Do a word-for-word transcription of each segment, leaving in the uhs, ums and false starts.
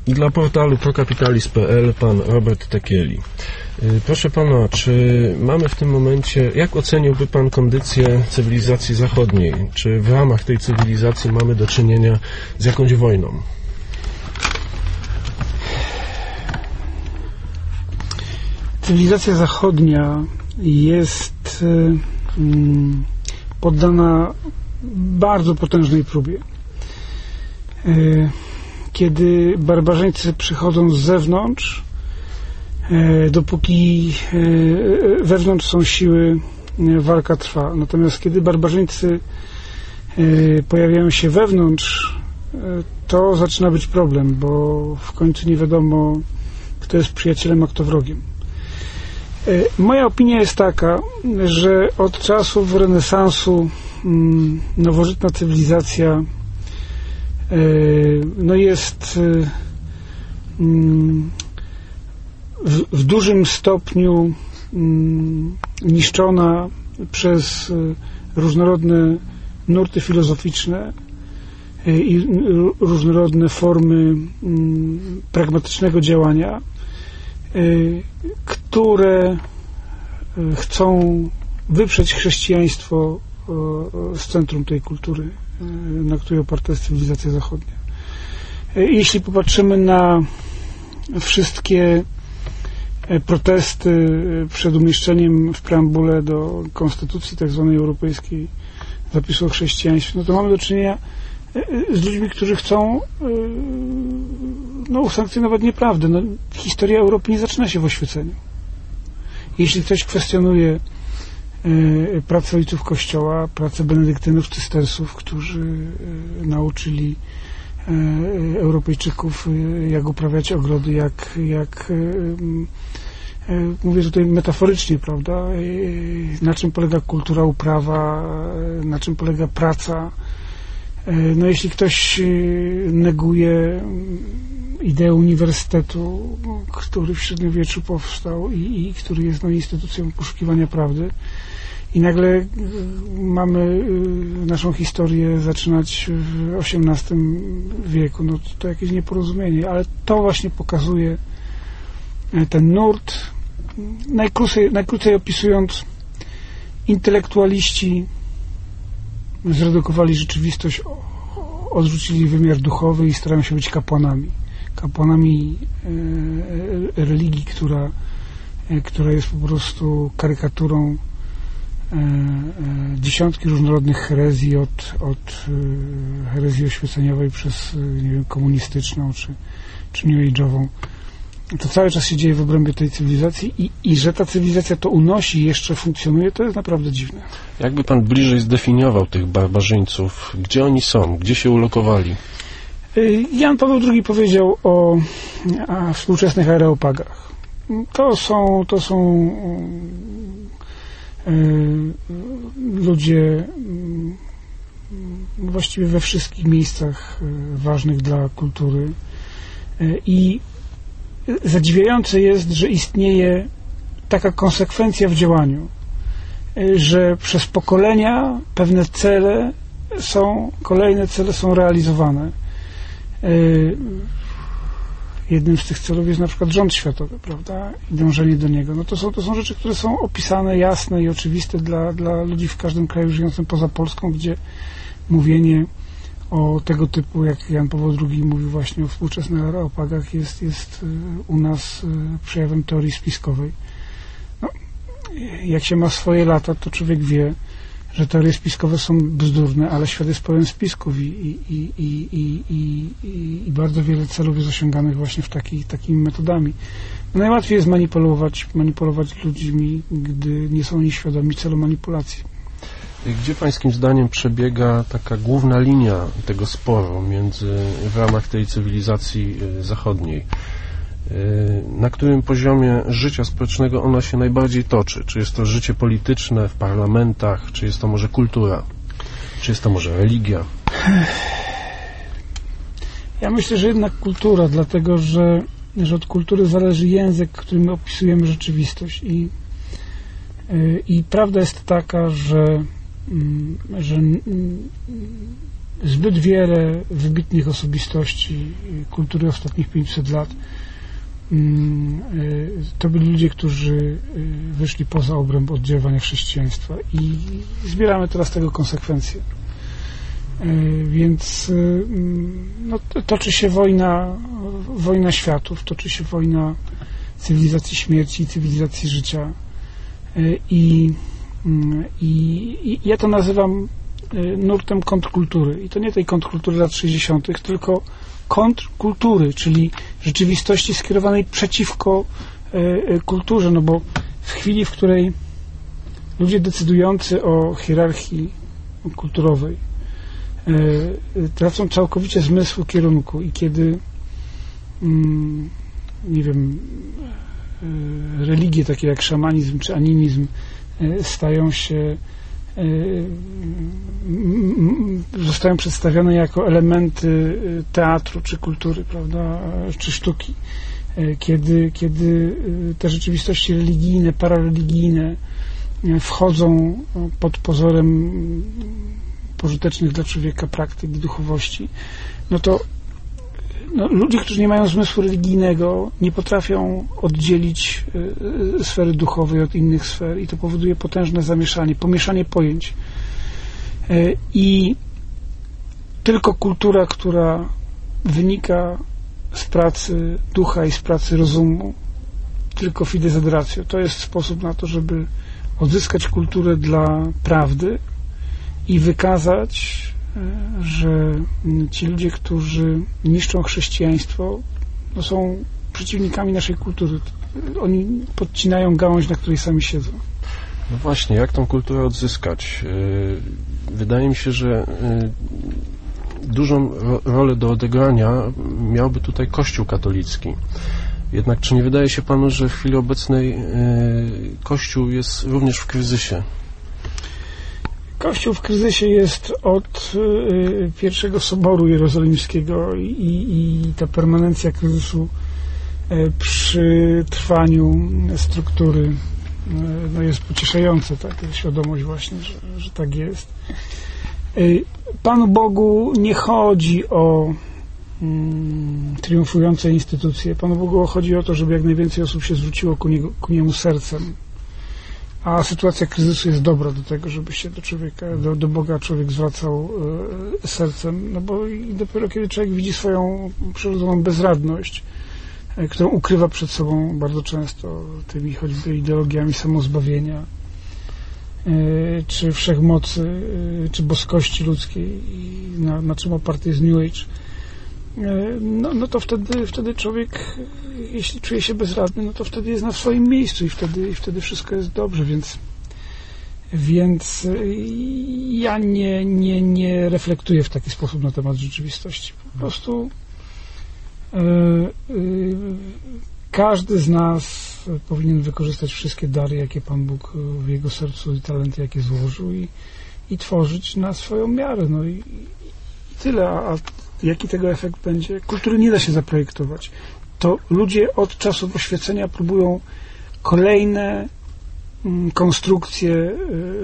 I dla portalu procapitalis kropka p l pan Robert Tekieli. Proszę pana, czy mamy w tym momencie, jak oceniłby pan kondycję cywilizacji zachodniej? Czy w ramach tej cywilizacji mamy do czynienia z jakąś wojną? Cywilizacja zachodnia jest mm, poddana bardzo potężnej próbie. Kiedy barbarzyńcy przychodzą z zewnątrz, dopóki wewnątrz są siły, walka trwa. Natomiast kiedy barbarzyńcy pojawiają się wewnątrz, to zaczyna być problem, bo w końcu nie wiadomo, kto jest przyjacielem, a kto wrogiem. Moja opinia jest taka, że od czasów renesansu nowożytna cywilizacja no jest w, w dużym stopniu niszczona przez różnorodne nurty filozoficzne i różnorodne formy pragmatycznego działania, które chcą wyprzeć chrześcijaństwo z centrum tej kultury, na której oparta jest cywilizacja zachodnia. Jeśli popatrzymy na wszystkie protesty przed umieszczeniem w preambule do konstytucji tak zwanej europejskiej zapisu o chrześcijaństwie, no to mamy do czynienia z ludźmi, którzy chcą no, usankcjonować nieprawdę. No, historia Europy nie zaczyna się w oświeceniu. Jeśli ktoś kwestionuje pracę ojców Kościoła, pracę benedyktynów, cystersów, którzy nauczyli Europejczyków, jak uprawiać ogrody, jak, jak mówię tutaj metaforycznie, prawda, na czym polega kultura, uprawa, na czym polega praca. No jeśli ktoś neguje ideę uniwersytetu, który w średniowieczu powstał i, i który jest no, instytucją poszukiwania prawdy, i nagle mamy naszą historię zaczynać w osiemnastym wieku, no to, to jakieś nieporozumienie, ale to właśnie pokazuje ten nurt. Najkrócej, najkrócej opisując, intelektualiści zredukowali rzeczywistość, odrzucili wymiar duchowy i starają się być kapłanami. Kapłanami e, religii, która, e, która jest po prostu karykaturą e, e, dziesiątki różnorodnych herezji, od, od e, herezji oświeceniowej przez, nie wiem, komunistyczną czy, czy new age'ową. To cały czas się dzieje w obrębie tej cywilizacji i, i że ta cywilizacja to unosi i jeszcze funkcjonuje, to jest naprawdę dziwne. Jakby pan bliżej zdefiniował tych barbarzyńców? Gdzie oni są? Gdzie się ulokowali? Jan Paweł drugi powiedział o a, współczesnych areopagach. To są, to są y, ludzie y, właściwie we wszystkich miejscach y, ważnych dla kultury y, i zadziwiające jest, że istnieje taka konsekwencja w działaniu, że przez pokolenia pewne cele są, kolejne cele są realizowane. Jednym z tych celów jest na przykład rząd światowy, prawda, i dążenie do niego. No to są, to są rzeczy, które są opisane, jasne i oczywiste dla, dla ludzi w każdym kraju żyjącym poza Polską, gdzie mówienie o tego typu, jak Jan Paweł drugi mówił właśnie o współczesnych areopagach, jest, jest u nas przejawem teorii spiskowej. No, jak się ma swoje lata, to człowiek wie, że teorie spiskowe są bzdurne, ale świat jest pełen spisków i, i, i, i, i, i, i bardzo wiele celów jest osiąganych właśnie w taki, takimi metodami. No, najłatwiej jest manipulować, manipulować ludźmi, gdy nie są oni świadomi celu manipulacji. Gdzie pańskim zdaniem przebiega taka główna linia tego sporu między, w ramach tej cywilizacji zachodniej? Na którym poziomie życia społecznego ona się najbardziej toczy? Czy jest to życie polityczne w parlamentach? Czy jest to może kultura? Czy jest to może religia? Ja myślę, że jednak kultura, dlatego że, że od kultury zależy język, którym opisujemy rzeczywistość. I, i prawda jest taka, że że zbyt wiele wybitnych osobistości kultury ostatnich pięćset lat to byli ludzie, którzy wyszli poza obręb oddziaływania chrześcijaństwa i zbieramy teraz tego konsekwencje. Więc no, toczy się wojna, wojna światów, toczy się wojna cywilizacji śmierci, cywilizacji życia i, i, i ja to nazywam nurtem kontrkultury i to nie tej kontrkultury lat sześćdziesiątych, tylko kontrkultury, czyli rzeczywistości skierowanej przeciwko kulturze, no bo w chwili, w której ludzie decydujący o hierarchii kulturowej tracą całkowicie zmysł kierunku i kiedy nie wiem religie takie jak szamanizm czy animizm stają się zostają przedstawione jako elementy teatru czy kultury, prawda, czy sztuki. Kiedy, kiedy te rzeczywistości religijne, parareligijne wchodzą pod pozorem pożytecznych dla człowieka praktyk i duchowości, no to no, ludzie, którzy nie mają zmysłu religijnego, nie potrafią oddzielić y, sfery duchowej od innych sfer i to powoduje potężne zamieszanie, pomieszanie pojęć. Y, I tylko kultura, która wynika z pracy ducha i z pracy rozumu, tylko fides ad ratio, to jest sposób na to, żeby odzyskać kulturę dla prawdy i wykazać, że ci ludzie, którzy niszczą chrześcijaństwo, no są przeciwnikami naszej kultury. Oni podcinają gałąź, na której sami siedzą. No właśnie, jak tą kulturę odzyskać? Wydaje mi się, że dużą rolę do odegrania miałby tutaj Kościół katolicki. Jednak czy nie wydaje się Panu, że w chwili obecnej Kościół jest również w kryzysie? Kościół w kryzysie jest od y, pierwszego Soboru Jerozolimskiego i, i ta permanencja kryzysu y, przy trwaniu struktury y, no jest pocieszające, tak, świadomość właśnie, że, że tak jest. Y, Panu Bogu nie chodzi o y, triumfujące instytucje. Panu Bogu chodzi o to, żeby jak najwięcej osób się zwróciło ku, niego, ku Niemu sercem. A sytuacja kryzysu jest dobra do tego, żeby się do człowieka, do, do Boga człowiek zwracał e, sercem, no bo i dopiero kiedy człowiek widzi swoją przyrodzoną bezradność, e, którą ukrywa przed sobą bardzo często tymi choćby ideologiami samozbawienia, e, czy wszechmocy, e, czy boskości ludzkiej, na, na czym oparty jest New Age, e, no, no to wtedy, wtedy człowiek, jeśli czuje się bezradny, no to wtedy jest na swoim miejscu i wtedy, i wtedy wszystko jest dobrze, więc więc ja nie, nie, nie reflektuję w taki sposób na temat rzeczywistości. Po prostu yy, yy, każdy z nas powinien wykorzystać wszystkie dary, jakie Pan Bóg w jego sercu i talenty, jakie złożył i, i tworzyć na swoją miarę. No i, i tyle. A, a jaki tego efekt będzie? Kultury nie da się zaprojektować. To ludzie od czasów oświecenia próbują kolejne mm, konstrukcje y,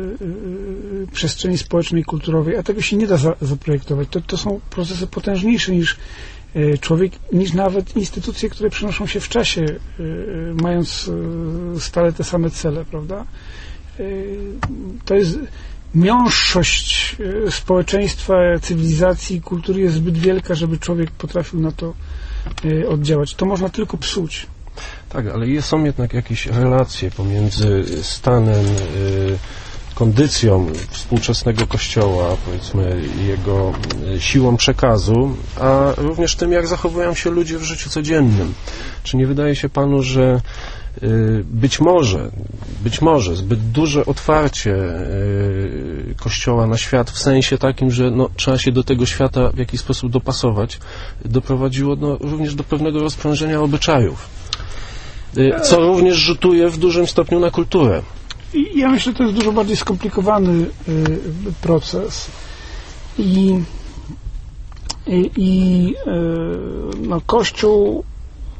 y, przestrzeni społecznej, kulturowej, a tego się nie da za, zaprojektować. To, to są procesy potężniejsze niż y, człowiek, niż nawet instytucje, które przenoszą się w czasie, y, y, mając y, stale te same cele, prawda? Y, to jest miąższość y, społeczeństwa, cywilizacji, kultury jest zbyt wielka, żeby człowiek potrafił na to oddziałać. To można tylko psuć. Tak, ale są jednak jakieś relacje pomiędzy stanem, kondycją współczesnego Kościoła, powiedzmy, jego siłą przekazu, a również tym, jak zachowują się ludzie w życiu codziennym. Czy nie wydaje się Panu, że być może, być może zbyt duże otwarcie Kościoła na świat w sensie takim, że no, trzeba się do tego świata w jakiś sposób dopasować, doprowadziło no, również do pewnego rozprężenia obyczajów, co również rzutuje w dużym stopniu na kulturę. I ja myślę, że to jest dużo bardziej skomplikowany proces i, i, i no, Kościół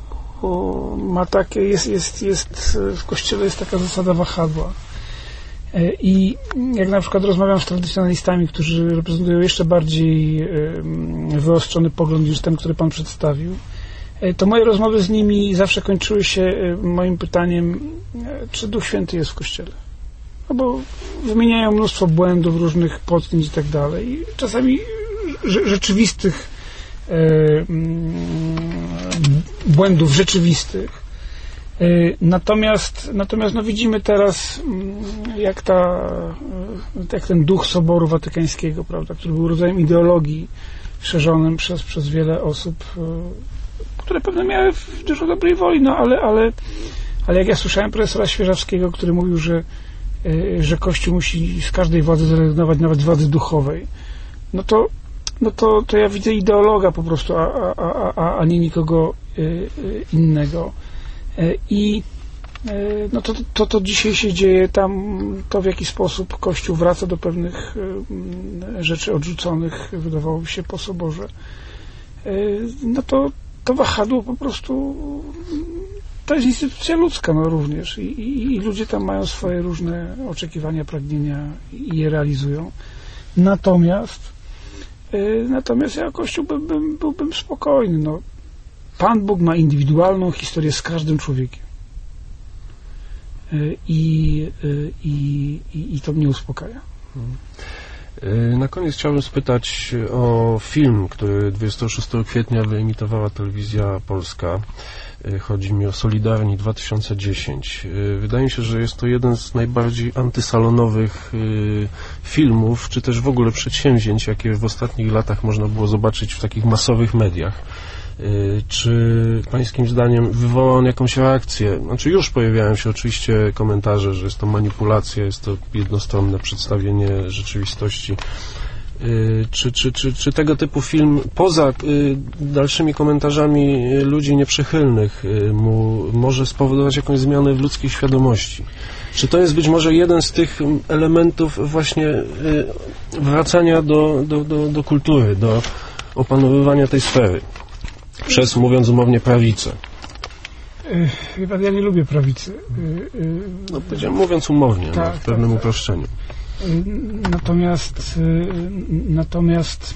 ma takie, jest, jest, jest, w Kościele jest taka zasada wahadła. I jak na przykład rozmawiam z tradycjonalistami, którzy reprezentują jeszcze bardziej wyostrzony pogląd niż ten, który Pan przedstawił, to moje rozmowy z nimi zawsze kończyły się moim pytaniem, czy Duch Święty jest w Kościele. No bo wymieniają mnóstwo błędów, różnych potknięć i tak dalej. Czasami rzeczywistych błędów rzeczywistych. Natomiast, natomiast no widzimy teraz, jak, ta, jak ten duch Soboru Watykańskiego, prawda, który był rodzajem ideologii szerzonym przez, przez wiele osób, które pewnie miały dużo dobrej woli, no ale, ale, ale jak ja słyszałem profesora Świeżawskiego, który mówił, że, że Kościół musi z każdej władzy zrezygnować, nawet z władzy duchowej, no to, no to, to ja widzę ideologa po prostu, a, a, a, a nie nikogo innego. I no to, to, to dzisiaj się dzieje tam, to w jaki sposób Kościół wraca do pewnych rzeczy odrzuconych, wydawałoby się po Soborze. No to, to wahadło po prostu, to jest instytucja ludzka, no również. I, i, i ludzie tam mają swoje różne oczekiwania, pragnienia i je realizują. Natomiast natomiast ja Kościół byłbym, byłbym spokojny, no. Pan Bóg ma indywidualną historię z każdym człowiekiem. I, i, i, i to mnie uspokaja. Na koniec chciałbym spytać o film, który dwudziestego szóstego kwietnia wyemitowała Telewizja Polska. Chodzi mi o Solidarni dwa tysiące dziesięć. Wydaje mi się, że jest to jeden z najbardziej antysalonowych filmów, czy też w ogóle przedsięwzięć, jakie w ostatnich latach można było zobaczyć w takich masowych mediach. Czy pańskim zdaniem wywoła on jakąś reakcję? Znaczy już pojawiają się oczywiście komentarze, że jest to manipulacja, jest to jednostronne przedstawienie rzeczywistości. Czy, czy, czy, czy tego typu film, poza dalszymi komentarzami ludzi nieprzychylnych, mu może spowodować jakąś zmianę w ludzkiej świadomości? Czy to jest być może jeden z tych elementów właśnie wracania do, do, do, do kultury, do opanowywania tej sfery? Przez, mówiąc umownie, prawicę. Chyba ja nie lubię prawicy. No, powiedziałem, mówiąc umownie, tak, no, w pewnym tak, uproszczeniu. Natomiast natomiast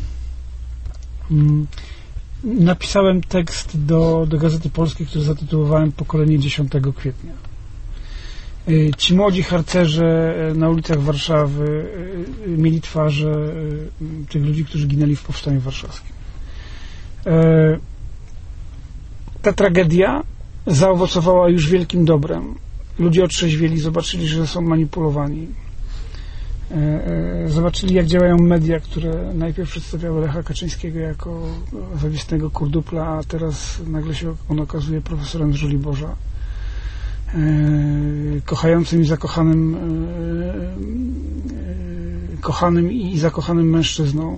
napisałem tekst do, do Gazety Polskiej, który zatytułowałem Pokolenie dziesiątego kwietnia. Ci młodzi harcerze na ulicach Warszawy mieli twarze tych ludzi, którzy ginęli w Powstaniu Warszawskim. Ta tragedia zaowocowała już wielkim dobrem. Ludzie otrzeźwieli, zobaczyli, że są manipulowani. Zobaczyli, jak działają media, które najpierw przedstawiały Lecha Kaczyńskiego jako zawistnego kurdupla, a teraz nagle się on okazuje profesorem z Żoliborza, kochającym i zakochanym, kochanym i zakochanym mężczyzną.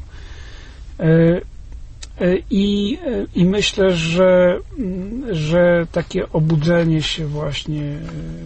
I, i myślę, że, że takie obudzenie się właśnie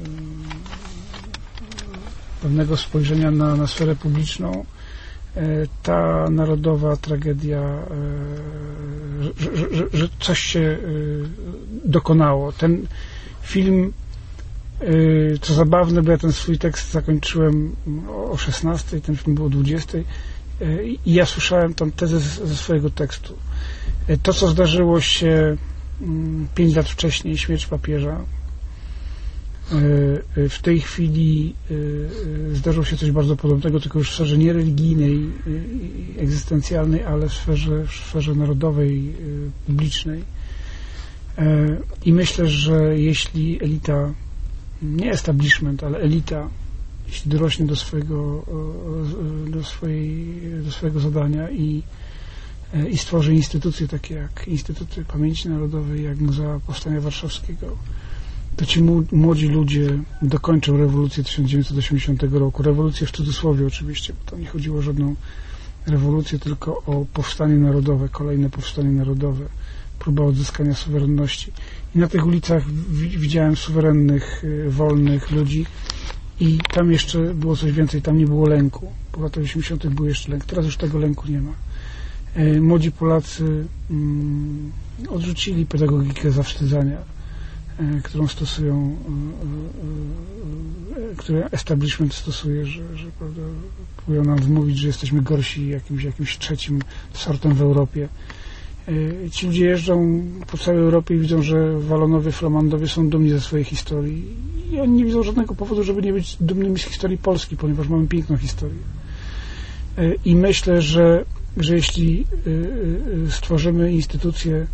pewnego spojrzenia na, na sferę publiczną, ta narodowa tragedia, że, że, że, że coś się dokonało. Ten film, co zabawne, bo ja ten swój tekst zakończyłem o szesnastej, ten film był o dwudziestej i ja słyszałem tą tezę ze swojego tekstu. To, co zdarzyło się pięć lat wcześniej, śmierć papieża, w tej chwili zdarzyło się coś bardzo podobnego, tylko już w sferze nie religijnej, egzystencjalnej, ale w sferze, w sferze narodowej, publicznej. I myślę, że jeśli elita, nie establishment, ale elita, jeśli dorośnie do swojego, do swojej, do swojego zadania i, i stworzy instytucje takie jak Instytuty Pamięci Narodowej, jak Muzea Powstania Warszawskiego, to ci młodzi ludzie dokończą rewolucję tysiąc dziewięćset osiemdziesiątego roku. Rewolucję w cudzysłowie oczywiście, bo tam nie chodziło o żadną rewolucję, tylko o powstanie narodowe, kolejne powstanie narodowe, próba odzyskania suwerenności. I na tych ulicach widziałem suwerennych, wolnych ludzi i tam jeszcze było coś więcej, tam nie było lęku. Po latach osiemdziesiątych był jeszcze lęk, teraz już tego lęku nie ma. Młodzi Polacy mm, odrzucili pedagogikę zawstydzania. którą stosują, które establishment stosuje, że, że prawda, próbują nam wmówić, że jesteśmy gorsi jakimś, jakimś trzecim sortem w Europie. Ci ludzie jeżdżą po całej Europie i widzą, że Walonowie, Flamandowie są dumni ze swojej historii i oni nie widzą żadnego powodu, żeby nie być dumnymi z historii Polski, ponieważ mamy piękną historię. I myślę, że, że jeśli stworzymy instytucje,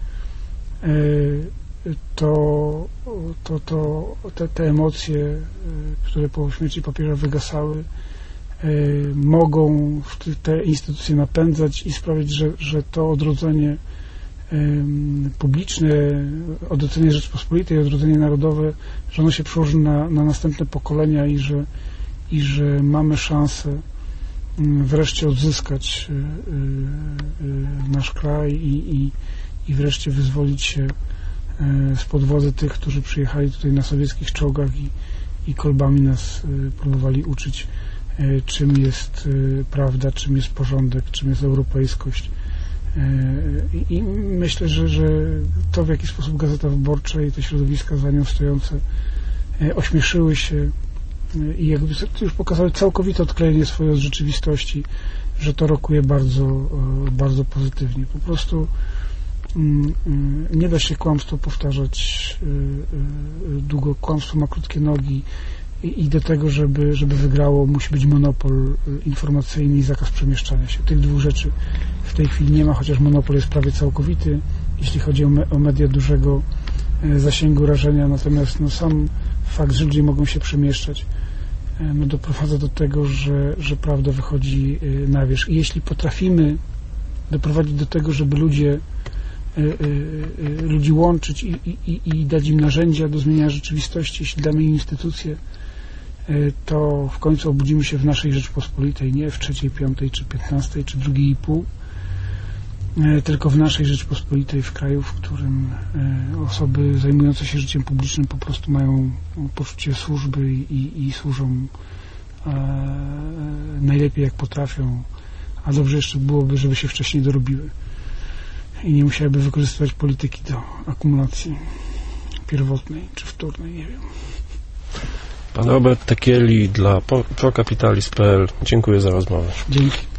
to, to, to te, te emocje, które po śmierci papieża wygasały, mogą te instytucje napędzać i sprawić, że, że to odrodzenie publiczne, odrodzenie Rzeczpospolitej, odrodzenie narodowe, że ono się przełoży na, na następne pokolenia i że, i że mamy szansę wreszcie odzyskać nasz kraj i, i, i wreszcie wyzwolić się spod władzy tych, którzy przyjechali tutaj na sowieckich czołgach i, i kolbami nas próbowali uczyć, czym jest prawda, czym jest porządek, czym jest europejskość. I myślę, że, że to, w jaki sposób Gazeta Wyborcza i te środowiska za nią stojące ośmieszyły się i jakby już pokazały całkowite odklejenie swojej od rzeczywistości, że to rokuje bardzo, bardzo pozytywnie. Po prostu nie da się kłamstwo powtarzać długo. Kłamstwo ma krótkie nogi i do tego, żeby, żeby wygrało, musi być monopol informacyjny i zakaz przemieszczania się. Tych dwóch rzeczy w tej chwili nie ma, chociaż monopol jest prawie całkowity, jeśli chodzi o, me, o media dużego zasięgu rażenia, natomiast no, sam fakt, że ludzie mogą się przemieszczać, no, doprowadza do tego, że, że prawda wychodzi na wierzch. I jeśli potrafimy doprowadzić do tego, żeby ludzie ludzi łączyć i, i, i dać im narzędzia do zmieniania rzeczywistości, jeśli damy im instytucje, to w końcu obudzimy się w naszej Rzeczpospolitej, nie w trzeciej, piątej, czy piętnastej, czy drugiej i pół, tylko w naszej Rzeczpospolitej, w kraju, w którym osoby zajmujące się życiem publicznym po prostu mają poczucie służby i, i, i służą najlepiej jak potrafią, a dobrze jeszcze byłoby, żeby się wcześniej dorobiły i nie musiałyby wykorzystywać polityki do akumulacji pierwotnej czy wtórnej, nie wiem. Pan Robert Tekieli dla prokapitalizm kropka pe el. Dziękuję za rozmowę. Dzięki.